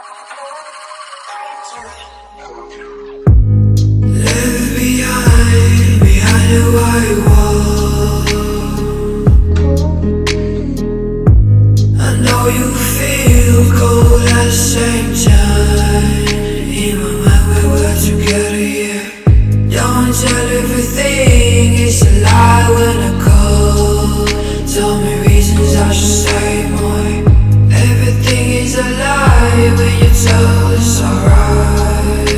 Left behind the white wall. I know you feel cold at the same time. In my mind we're together, yeah. Don't tell everything, it's a lie when I call. Tell me reasons I should stay more. Everything is a lie when you tell it's alright.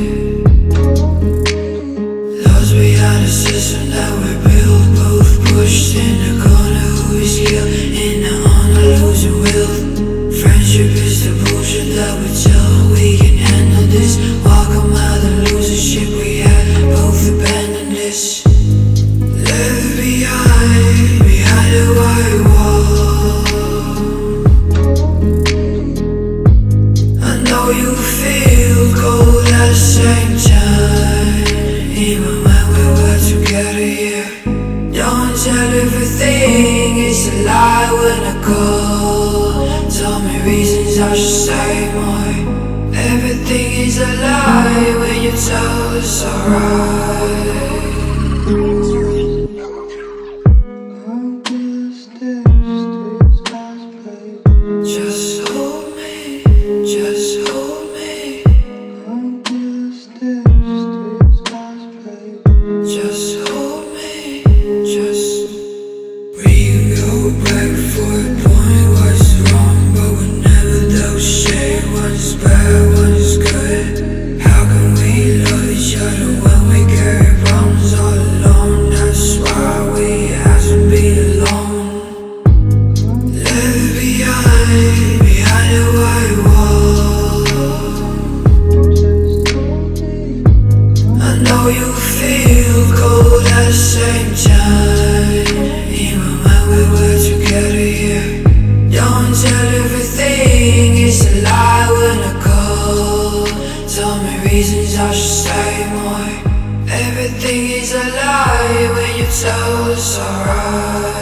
Lost behind the system that we built, both pushed in the corner. Who is killed in the honor, losing will. Friendship is the bullshit that we tell. We can handle this. Welcome out the loser shit we had. Both abandoned this. Left behind the white wall. I know you feel cold at the same time. In my mind we were together, yeah. Don't tell everything, it's a lie when I call. Tell me reasons I should stay more. Everything is a lie when you tell it's alright. Just hold me, just hold me. Just hold me, just. We go back for a point, what's wrong, but we never doubt shit. One is bad, one is good. How can we love each other when we carry problems all alone? That's why we have to be alone. Left behind the white wall. I know you feel cold at the same time. In my mind we were together, yeah. Don't tell everything, it's a lie when I call. Tell me reasons I should stay more. Everything is a lie when you tell it's alright.